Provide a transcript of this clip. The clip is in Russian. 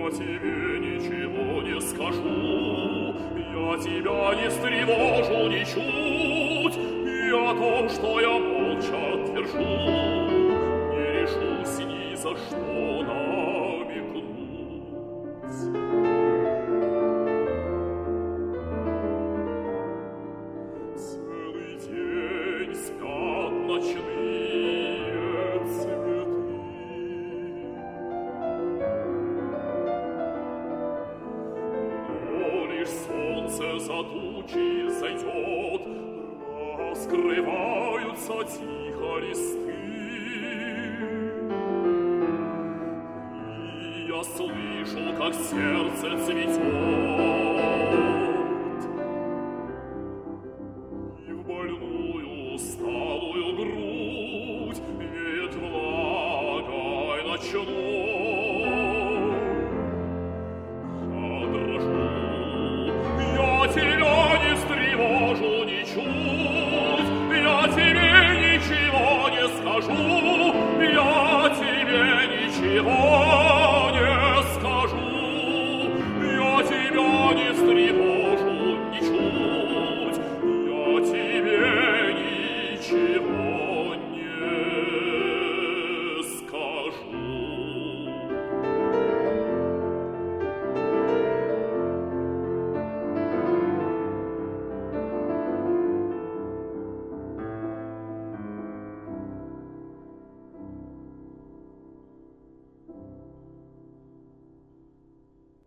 тебе ничего не скажу, я тебя не встревожу ничуть, и о том, что я молча твержу, не решусь ни за что намекнуть. Целый день спят ночные цветы, но лишь солнце за тучи зайдет, раскрываются тихо листы, и я слышу, как сердце цветет, и в больную усталую грудь веет влагой ночной.